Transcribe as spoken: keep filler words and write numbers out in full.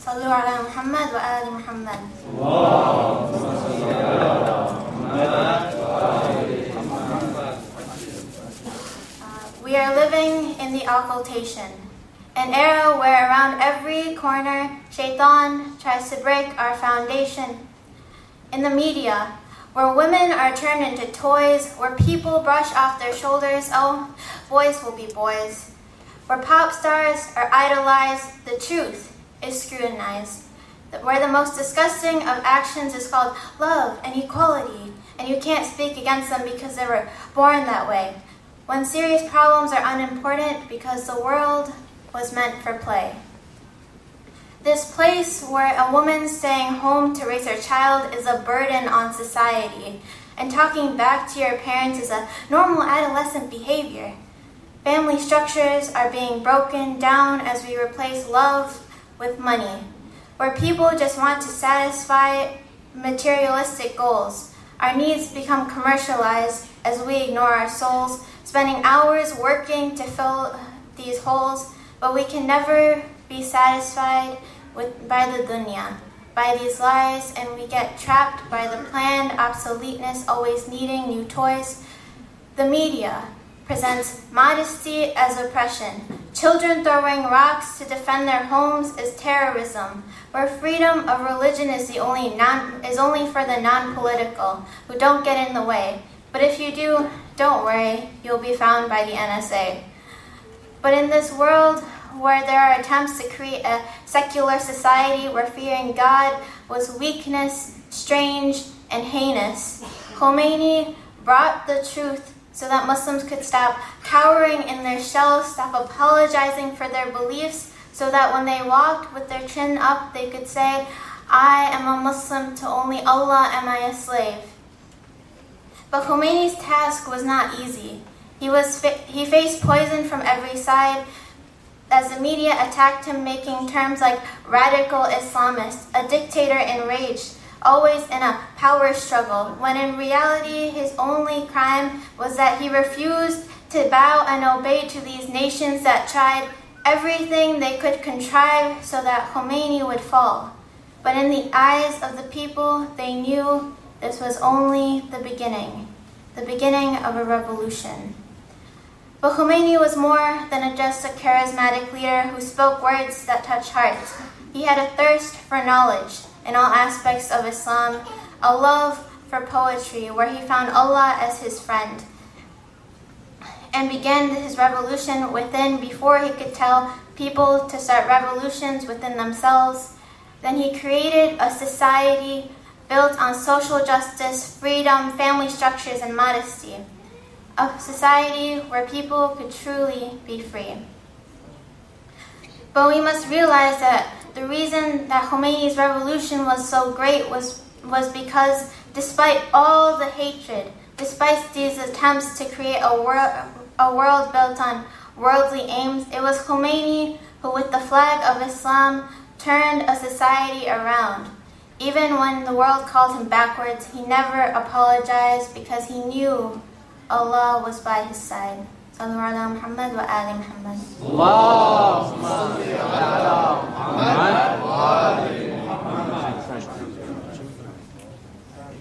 صلوا على محمد وآل محمد. We are living in the occultation, an era where around every corner, Shaitan tries to break our foundation. In the media, where women are turned into toys, where people brush off their shoulders, oh, boys will be boys. Where pop stars are idolized, the truth is scrutinized. Where the most disgusting of actions is called love and equality, and you can't speak against them because they were born that way. When serious problems are unimportant because the world was meant for play. This place where a woman staying home to raise her child is a burden on society, and talking back to your parents is a normal adolescent behavior. Family structures are being broken down as we replace love with money, where people just want to satisfy materialistic goals. Our needs become commercialized as we ignore our souls, spending hours working to fill these holes, but we can never be satisfied with by the dunya, by these lies, and we get trapped by the planned obsoleteness, always needing new toys. The media presents modesty as oppression. Children throwing rocks to defend their homes is terrorism, where freedom of religion is the only non is only for the non-political who don't get in the way. But if you do, don't worry, you'll be found by the N S A. But in this world where there are attempts to create a secular society where fearing God was weakness, strange, and heinous, Khomeini brought the truth so that Muslims could stop cowering in their shells, stop apologizing for their beliefs, so that when they walked with their chin up, they could say, I am a Muslim, to only Allah am I a slave. But Khomeini's task was not easy. He, was fa- he faced poison from every side, as the media attacked him, making terms like radical Islamist, a dictator enraged, always in a power struggle, when in reality his only crime was that he refused to bow and obey to these nations that tried everything they could contrive so that Khomeini would fall. But in the eyes of the people, they knew this was only the beginning, the beginning of a revolution. But Khomeini was more than just a charismatic leader who spoke words that touched hearts. He had a thirst for knowledge in all aspects of Islam, a love for poetry where he found Allah as his friend, and began his revolution within before he could tell people to start revolutions within themselves. Then he created a society built on social justice, freedom, family structures, and modesty. A society where people could truly be free. But we must realize that the reason that Khomeini's revolution was so great was, was because despite all the hatred, despite these attempts to create a, wor- a world built on worldly aims, it was Khomeini who, with the flag of Islam, turned a society around. Even when the world called him backwards, he never apologized because he knew Allah was by his side. Sallu ala Muhammad wa ali Muhammad.